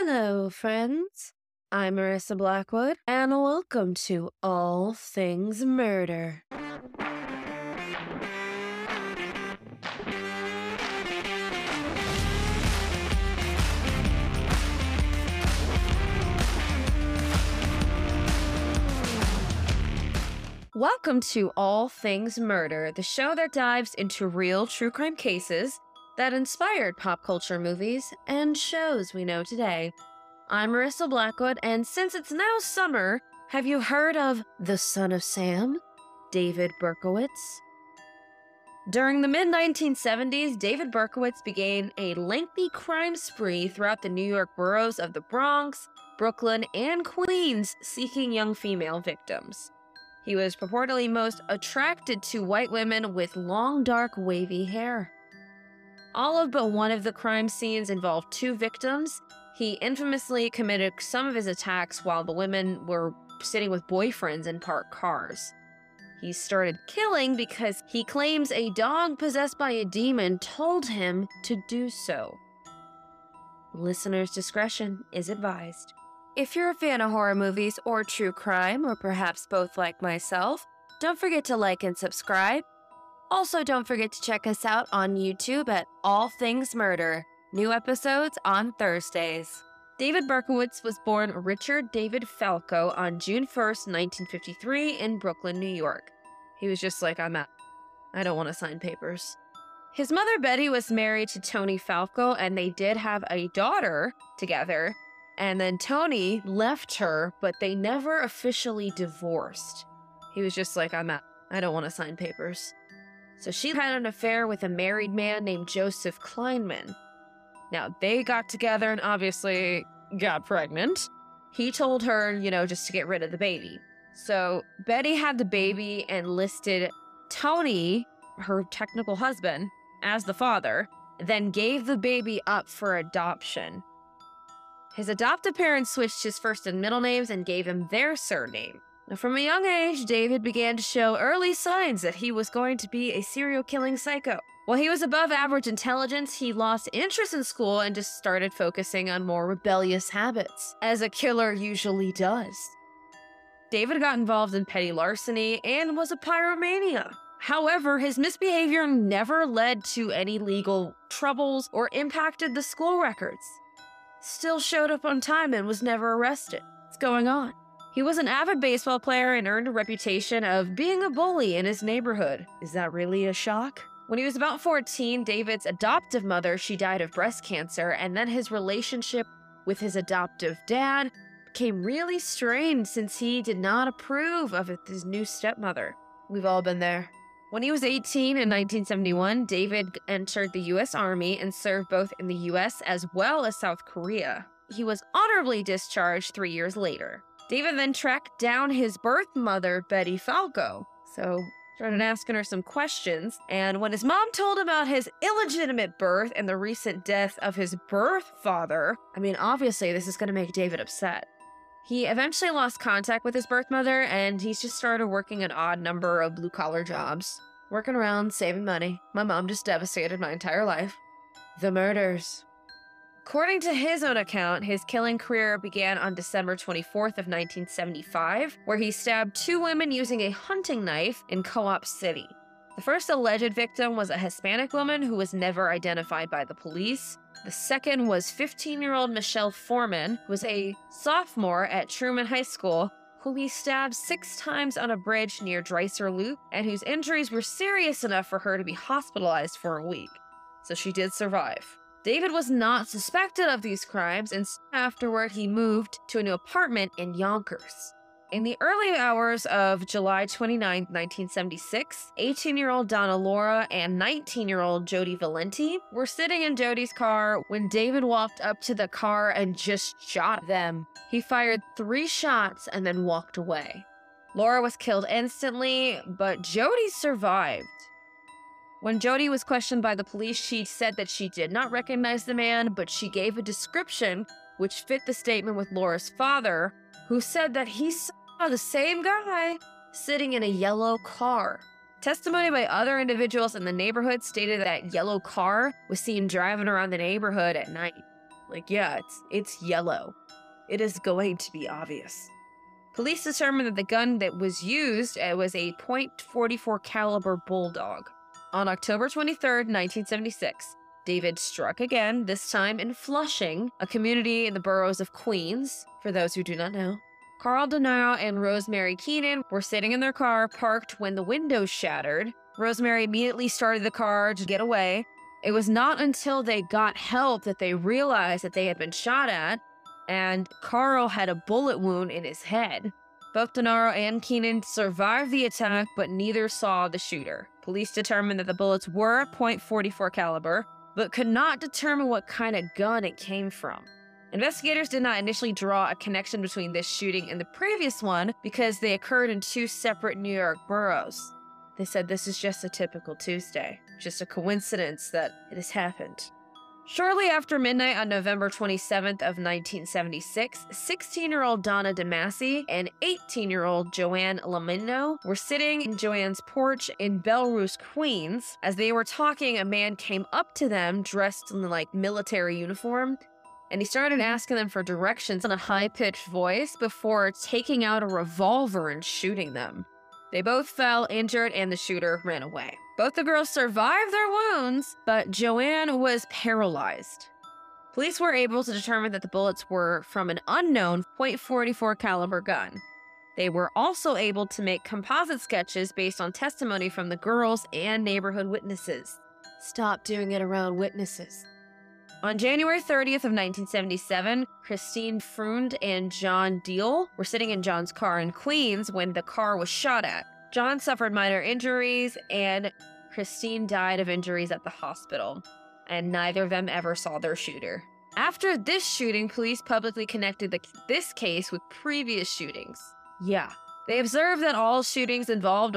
Hello, friends. I'm Marissa Blackwood, and welcome to All Things Murder. Welcome to All Things Murder, the show that dives into real true crime cases that inspired pop culture movies and shows we know today. I'm Marissa Blackwood, and since it's now summer, have you heard of the Son of Sam, David Berkowitz? During the mid-1970s, David Berkowitz began a lengthy crime spree throughout the New York boroughs of the Bronx, Brooklyn, and Queens, seeking young female victims. He was purportedly most attracted to white women with long, dark, wavy hair. All of but one of the crime scenes involved two victims. He infamously committed some of his attacks while the women were sitting with boyfriends in parked cars. He started killing because he claims a dog possessed by a demon told him to do so. Listener's discretion is advised. If you're a fan of horror movies or true crime, or perhaps both like myself, don't forget to like and subscribe. Also, don't forget to check us out on YouTube at All Things Murder. New episodes on Thursdays. David Berkowitz was born Richard David Falco on June 1st, 1953 in Brooklyn, New York. He was just like, I don't want to sign papers. His mother, Betty, was married to Tony Falco, and they did have a daughter together. And then Tony left her, but they never officially divorced. He was just like, I don't want to sign papers. So she had an affair with a married man named Joseph Kleinman. Now, they got together and obviously got pregnant. He told her, just to get rid of the baby. So Betty had the baby and listed Tony, her technical husband, as the father, then gave the baby up for adoption. His adoptive parents switched his first and middle names and gave him their surname. Now, from a young age, David began to show early signs that he was going to be a serial-killing psycho. While he was above average intelligence, he lost interest in school and just started focusing on more rebellious habits, as a killer usually does. David got involved in petty larceny and was a pyromania. However, his misbehavior never led to any legal troubles or impacted the school records. Still showed up on time and was never arrested. What's going on? He was an avid baseball player and earned a reputation of being a bully in his neighborhood. Is that really a shock? When he was about 14, David's adoptive mother, she died of breast cancer, and then his relationship with his adoptive dad became really strained since he did not approve of his new stepmother. We've all been there. When he was 18 in 1971, David entered the U.S. Army and served both in the U.S. as well as South Korea. He was honorably discharged 3 years later. David then tracked down his birth mother, Betty Falco. So started asking her some questions, and when his mom told him about his illegitimate birth and the recent death of his birth father, obviously this is going to make David upset. He eventually lost contact with his birth mother, and he's just started working an odd number of blue-collar jobs. Working around, saving money. My mom just devastated my entire life. The murders. According to his own account, his killing career began on December 24th of 1975, where he stabbed two women using a hunting knife in Co-op City. The first alleged victim was a Hispanic woman who was never identified by the police. The second was 15-year-old Michelle Foreman, who was a sophomore at Truman High School, who he stabbed 6 times on a bridge near Dreiser Loop, and whose injuries were serious enough for her to be hospitalized for a week. So she did survive. David was not suspected of these crimes, and soon afterward he moved to a new apartment in Yonkers. In the early hours of July 29, 1976, 18-year-old Donna Laura and 19-year-old Jody Valenti were sitting in Jody's car when David walked up to the car and just shot them. He fired 3 shots and then walked away. Laura was killed instantly, but Jody survived. When Jody was questioned by the police, she said that she did not recognize the man, but she gave a description which fit the statement with Laura's father, who said that he saw the same guy sitting in a yellow car. Testimony by other individuals in the neighborhood stated that yellow car was seen driving around the neighborhood at night. Like, yeah, it's yellow. It is going to be obvious. Police determined that the gun that was used was a .44 caliber Bulldog. On October 23rd, 1976, David struck again, this time in Flushing, a community in the boroughs of Queens, for those who do not know. Carl De Niro and Rosemary Keenan were sitting in their car, parked when the windows shattered. Rosemary immediately started the car to get away. It was not until they got help that they realized that they had been shot at, and Carl had a bullet wound in his head. Both De Niro and Keenan survived the attack, but neither saw the shooter. Police determined that the bullets were .44 caliber, but could not determine what kind of gun it came from. Investigators did not initially draw a connection between this shooting and the previous one because they occurred in two separate New York boroughs. They said this is just a typical Tuesday, just a coincidence that it has happened. Shortly after midnight on November 27th of 1976, 16-year-old Donna DeMasi and 18-year-old Joanne Lamino were sitting in Joanne's porch in Belrose, Queens. As they were talking, a man came up to them dressed in military uniform, and he started asking them for directions in a high-pitched voice before taking out a revolver and shooting them. They both fell injured and the shooter ran away. Both the girls survived their wounds, but Joanne was paralyzed. Police were able to determine that the bullets were from an unknown .44 caliber gun. They were also able to make composite sketches based on testimony from the girls and neighborhood witnesses. Stop doing it around witnesses. On January 30th of 1977, Christine Freund and John Deal were sitting in John's car in Queens when the car was shot at. John suffered minor injuries, and Christine died of injuries at the hospital, and neither of them ever saw their shooter. After this shooting, police publicly connected this case with previous shootings. Yeah. They observed that all shootings involved a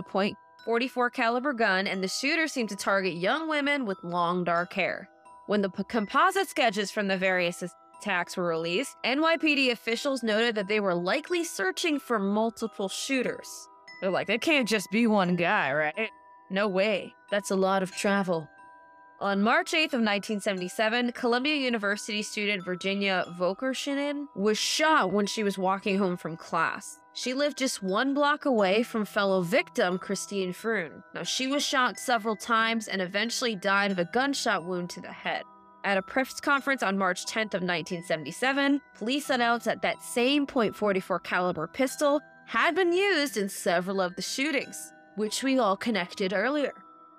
.44 caliber gun, and the shooter seemed to target young women with long dark hair. When the composite sketches from the various attacks were released, NYPD officials noted that they were likely searching for multiple shooters. They're like, it can't just be one guy, right? No way. That's a lot of travel. On March 8th of 1977, Columbia University student Virginia Vokershinen was shot when she was walking home from class. She lived just 1 block away from fellow victim Christine Freund. Now, she was shot several times and eventually died of a gunshot wound to the head. At a press conference on March 10th of 1977, police announced that that same .44 caliber pistol had been used in several of the shootings, which we all connected earlier.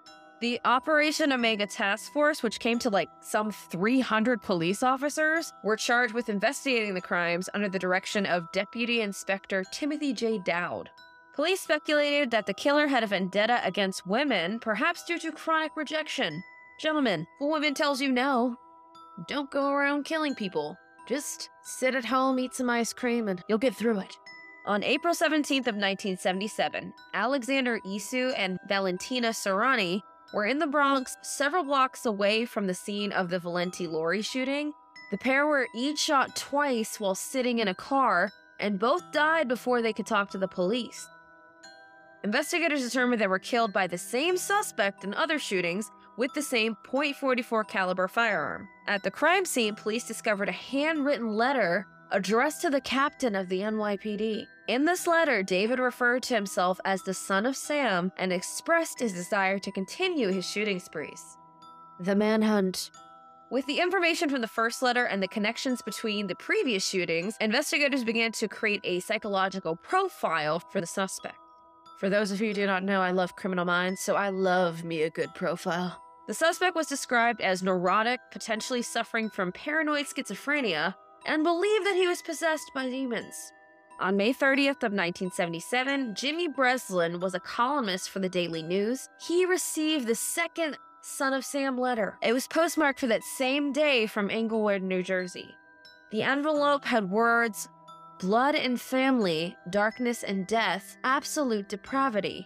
The Operation Omega Task Force, which came to some 300 police officers, were charged with investigating the crimes under the direction of Deputy Inspector Timothy J. Dowd. Police speculated that the killer had a vendetta against women, perhaps due to chronic rejection. Gentlemen, if a woman tells you no, don't go around killing people. Just sit at home, eat some ice cream, and you'll get through it. On April 17th of 1977, Alexander Isu and Valentina Serrani were in the Bronx, several blocks away from the scene of the Valenti Lori shooting. The pair were each shot twice while sitting in a car, and both died before they could talk to the police. Investigators determined they were killed by the same suspect in other shootings with the same .44 caliber firearm. At the crime scene, police discovered a handwritten letter addressed to the captain of the NYPD. In this letter, David referred to himself as the son of Sam and expressed his desire to continue his shooting sprees. The manhunt. With the information from the first letter and the connections between the previous shootings, investigators began to create a psychological profile for the suspect. For those of you who do not know, I love Criminal Minds, so I love me a good profile. The suspect was described as neurotic, potentially suffering from paranoid schizophrenia, and believed that he was possessed by demons. On May 30th of 1977, Jimmy Breslin was a columnist for the Daily News. He received the second Son of Sam letter. It was postmarked for that same day from Englewood, New Jersey. The envelope had words, "Blood and family, darkness and death, absolute depravity,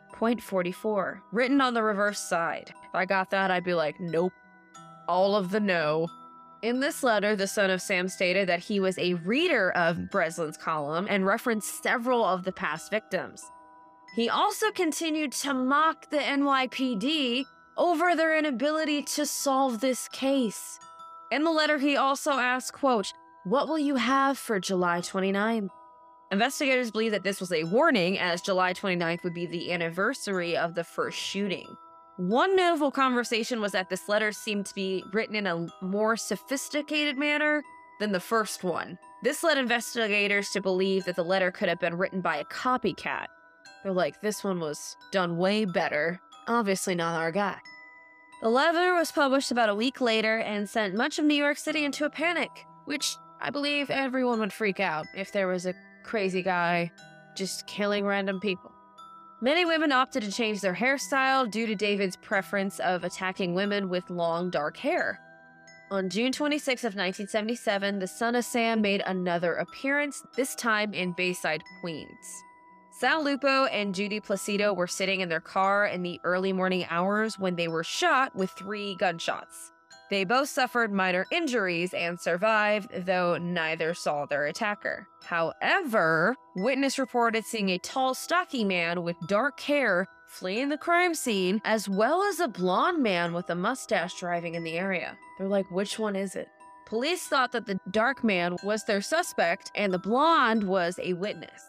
.44, written on the reverse side. If I got that, I'd be like, nope. All of the no. In this letter, the Son of Sam stated that he was a reader of Breslin's column and referenced several of the past victims. He also continued to mock the NYPD over their inability to solve this case. In the letter, he also asked, quote, "What will you have for July 29th?" Investigators believe that this was a warning, as July 29th would be the anniversary of the first shooting. One notable conversation was that this letter seemed to be written in a more sophisticated manner than the first one. This led investigators to believe that the letter could have been written by a copycat. They're like, this one was done way better. Obviously not our guy. The letter was published about a week later and sent much of New York City into a panic, which I believe everyone would freak out if there was a crazy guy just killing random people. Many women opted to change their hairstyle due to David's preference of attacking women with long, dark hair. On June 26 of 1977, the son of Sam made another appearance, this time in Bayside, Queens. Sal Lupo and Judy Placido were sitting in their car in the early morning hours when they were shot with 3 gunshots. They both suffered minor injuries and survived, though neither saw their attacker. However, witness reported seeing a tall, stocky man with dark hair fleeing the crime scene, as well as a blonde man with a mustache driving in the area. They're like, which one is it? Police thought that the dark man was their suspect and the blonde was a witness.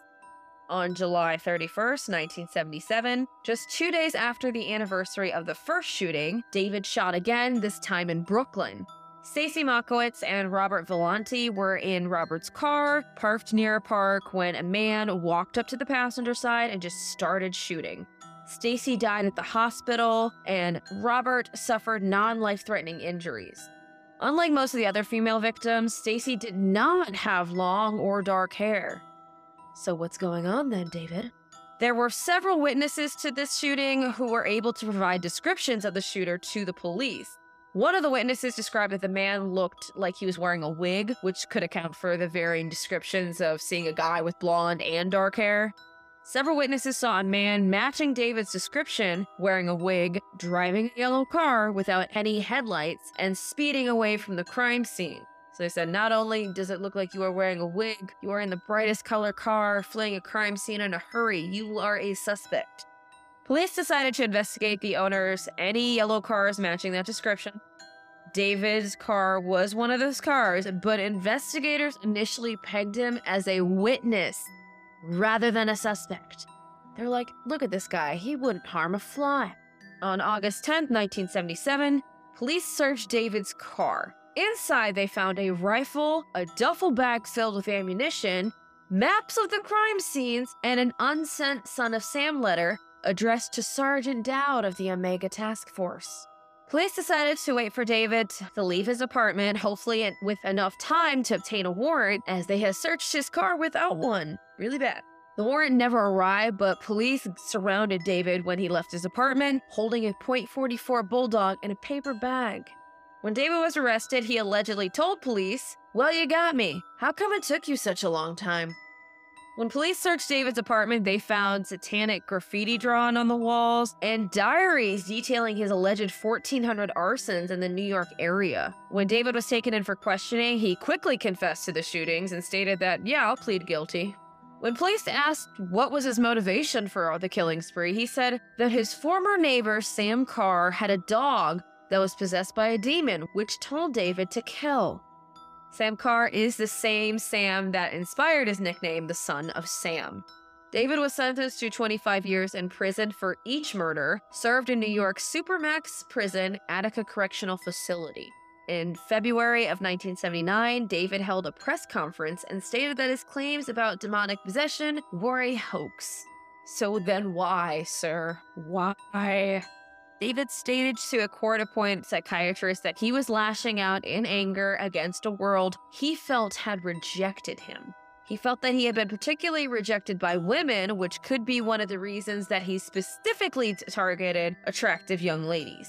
On July 31st, 1977, just 2 days after the anniversary of the first shooting, David shot again, this time in Brooklyn. Stacy Moskowitz and Robert Vellante were in Robert's car, parked near a park, when a man walked up to the passenger side and just started shooting. Stacy died at the hospital, and Robert suffered non-life-threatening injuries. Unlike most of the other female victims, Stacy did not have long or dark hair. So what's going on then, David? There were several witnesses to this shooting who were able to provide descriptions of the shooter to the police. One of the witnesses described that the man looked like he was wearing a wig, which could account for the varying descriptions of seeing a guy with blonde and dark hair. Several witnesses saw a man matching David's description, wearing a wig, driving a yellow car without any headlights, and speeding away from the crime scene. So they said, not only does it look like you are wearing a wig, you are in the brightest color car, fleeing a crime scene in a hurry. You are a suspect. Police decided to investigate the owners, any yellow cars matching that description. David's car was one of those cars, but investigators initially pegged him as a witness rather than a suspect. They're like, look at this guy, he wouldn't harm a fly. On August 10th, 1977, police searched David's car. Inside, they found a rifle, a duffel bag filled with ammunition, maps of the crime scenes, and an unsent Son of Sam letter addressed to Sergeant Dowd of the Omega Task Force. Police decided to wait for David to leave his apartment, hopefully with enough time to obtain a warrant, as they had searched his car without one. Really bad. The warrant never arrived, but police surrounded David when he left his apartment, holding a .44 Bulldog in a paper bag. When David was arrested, he allegedly told police, "Well, you got me. How come it took you such a long time?" When police searched David's apartment, they found satanic graffiti drawn on the walls and diaries detailing his alleged 1,400 arsons in the New York area. When David was taken in for questioning, he quickly confessed to the shootings and stated that, yeah, I'll plead guilty. When police asked what was his motivation for the killing spree, he said that his former neighbor, Sam Carr, had a dog that was possessed by a demon, which told David to kill. Sam Carr is the same Sam that inspired his nickname, the Son of Sam. David was sentenced to 25 years in prison for each murder, served in New York's Supermax prison, Attica Correctional Facility. In February of 1979, David held a press conference and stated that his claims about demonic possession were a hoax. So then why, sir? Why? David stated to a court-appointed psychiatrist that he was lashing out in anger against a world he felt had rejected him. He felt that he had been particularly rejected by women, which could be one of the reasons that he specifically targeted attractive young ladies.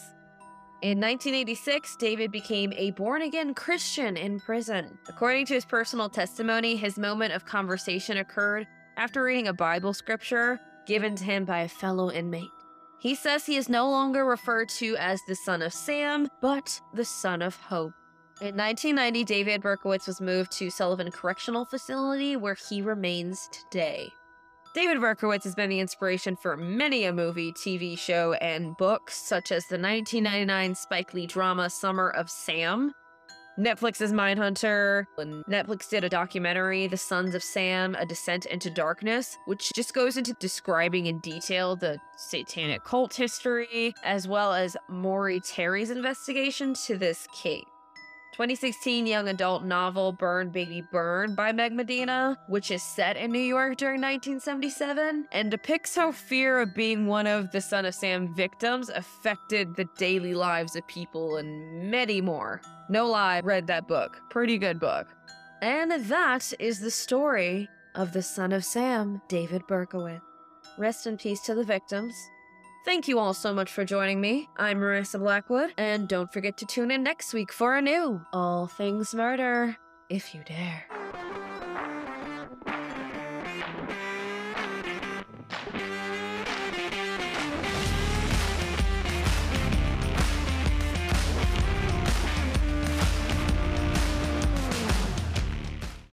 In 1986, David became a born-again Christian in prison. According to his personal testimony, his moment of conversation occurred after reading a Bible scripture given to him by a fellow inmate. He says he is no longer referred to as the Son of Sam, but the Son of Hope. In 1990, David Berkowitz was moved to Sullivan Correctional Facility, where he remains today. David Berkowitz has been the inspiration for many a movie, TV show, and books, such as the 1999 Spike Lee drama Summer of Sam, Netflix's Mindhunter, and Netflix did a documentary, The Sons of Sam, A Descent into Darkness, which just goes into describing in detail the satanic cult history, as well as Maury Terry's investigation to this case. 2016 young adult novel Burn Baby Burn by Meg Medina, which is set in New York during 1977 and depicts how fear of being one of the Son of Sam victims affected the daily lives of people and many more. No lie, read that book. Pretty good book. And that is the story of the Son of Sam, David Berkowitz. Rest in peace to the victims. Thank you all so much for joining me. I'm Marissa Blackwood, and don't forget to tune in next week for a new All Things Murder, if you dare.